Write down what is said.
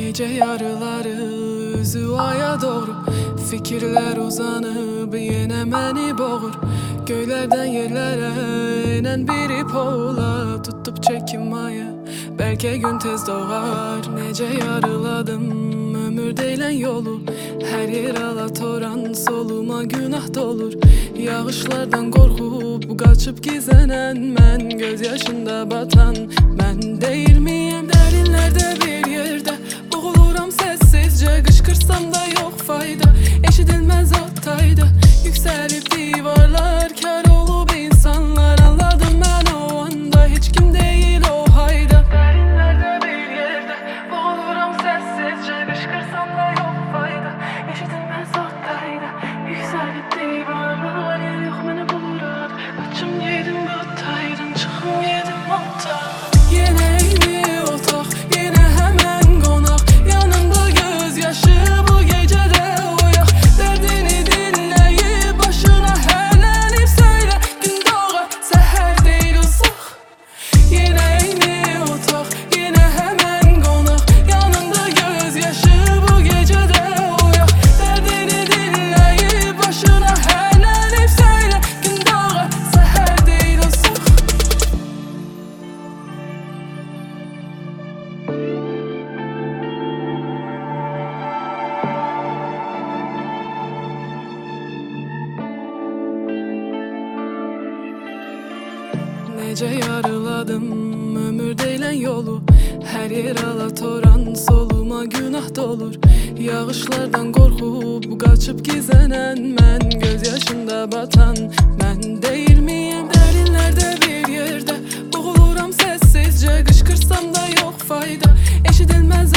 Gece yarıları üzü aya doğru fikirler uzanıp yine məni boğur. Göylerden yerlere inen bir ip oğla tutup çekinmaya, belki gün tez doğar. Nece yarıladım ömür deylen yolu, her yer alatoran soluma günah dolur. Yağışlardan korkup kaçıp gizlenen men, göz yaşında batan ben değil miyim? Derinlerde bir yerde boğuluram sessizce, kışkırsam da yok fayda, eşidilmez ottayda yükselip divarlar, kar olup insanlar. Anladım ben o anda hiç kim değil o hayda. Derinlerde bir yerde boğuluram sessizce, kışkırsam da yok fayda, eşidilmez ottayda yükselip divarlar. Yer yok beni bulurak, kaçım yedim ottaydan, çıkım yedim ottan. Yine eyni otak, yine hemen konak, yanımda gözyaşı bu gecede uyak. Derdini dinleyip başına herlenip söyle, gün doğar seher değil uzak. Yine eyni otak, yine hemen konak, yanımda gözyaşı bu gecede uyak. Derdini dinleyip başına herlenip söyle, gün doğar seher değil uzak. Nece yarıladım ömür deylen yolu, her yer alatoran soluma günah dolur. Yağışlardan korkup kaçıp gizlenen men, göz yaşında batan ben değil miyim? Derinlerde bir yerde boğuluram sessizce, kışkırsam da yok fayda, eşidilmez